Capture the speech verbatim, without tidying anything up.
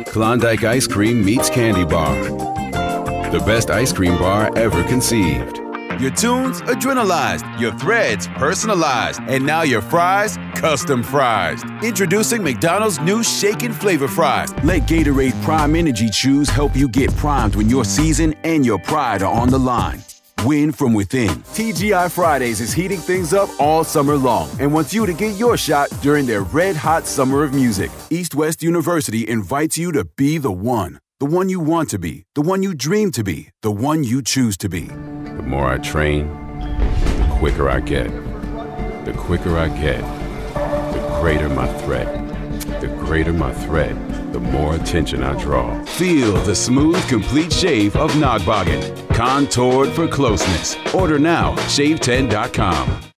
Klondike ice cream meets candy bar. The best ice cream bar ever conceived. Your tunes adrenalized, your threads personalized, and now your fries custom fries. Introducing McDonald's new shaken flavor fries. Let Gatorade Prime Energy Chews help you get primed when your season and your pride are on the line. Win from within. T G I Fridays is heating things up all summer long and wants you to get your shot during their red hot summer of music. East West University invites you to be the one. The one you want to be. The one you dream to be. The one you choose to be. The more I train, the quicker I get. The quicker I get, the greater my threat. The greater my threat, the more attention I draw. Feel the smooth, complete shave of Nogboggin. Contoured for closeness. Order now, shave ten dot com.